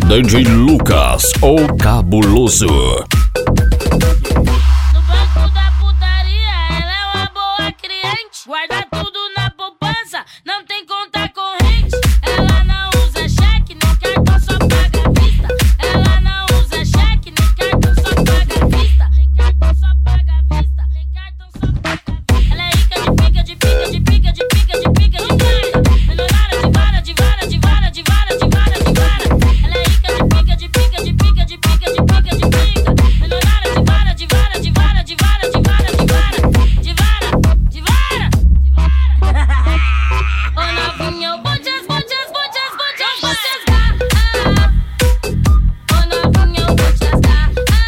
DJ Lucas, o cabuloso. No banco da putaria, ela é uma boa cliente. Guarda tudo na poupança, não tem conta corrente. Ela não usa cheque, nem cartão, só paga à vista. Ela não usa cheque, nem cartão, só paga à vista. Nem cartão, só paga à vista. Nem cartão, só paga à vista. Ela é rica de pica, de pica, de pica, de pica, de pica, de pica. Melhorada de vara, de vara, de vara, de vara, de vara, de vara. Ela é rica de pica, de pica, de pica, de pica, de pica, de pica. Melhorada de vara, de vara, de vara, de vara, de vara, de vara, de vara, de vara, de vara. Ô novinha, eu vou te asgar. Ô novinha, eu vou te asgar.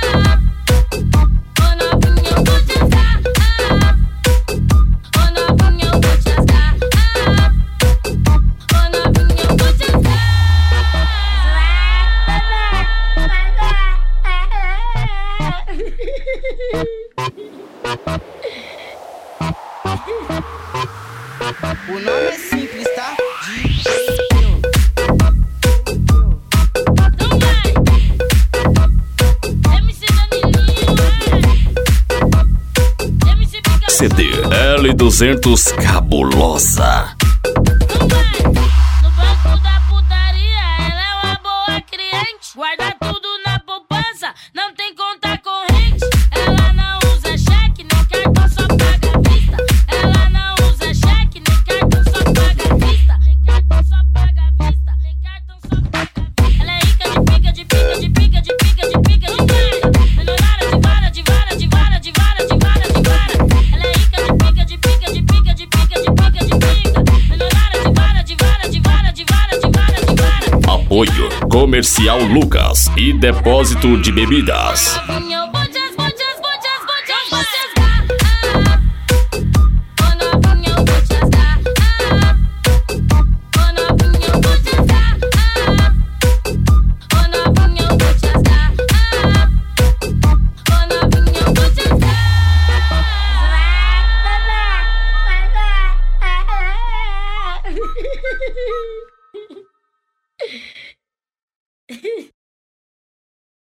Ô novinha, eu vou te asgar. Ô novinha, eu vou te asgar. Ô novinha, eu vou te asgar. O nome é simples, tá? Não vai. MC Danilinho, MC Pica. CD L200 Cabulosa. Não vai. No banco da putaria, ela é uma boa cliente. Guarda tudo na poupança, não tem conta corrente. Ela não usa cheque, nem cartão, só paga à vista. Ela não usa cheque, nem cartão, só paga à vista. Nem cartão, só paga à vista. Nem cartão, só paga à vista. Ela é rica de pica, de pica, de pica, de pica, de pica, de pica. Melhorada de vara, de vara, de vara, de vara, de vara, de vara. Ela é rica de pica, de pica, de pica, de pica, de pica, de pica. Melhorada de vara, de vara, de vara, de vara, de vara, de vara. Apoio Comercial Lucas e Depósito de Bebidas. Novinha,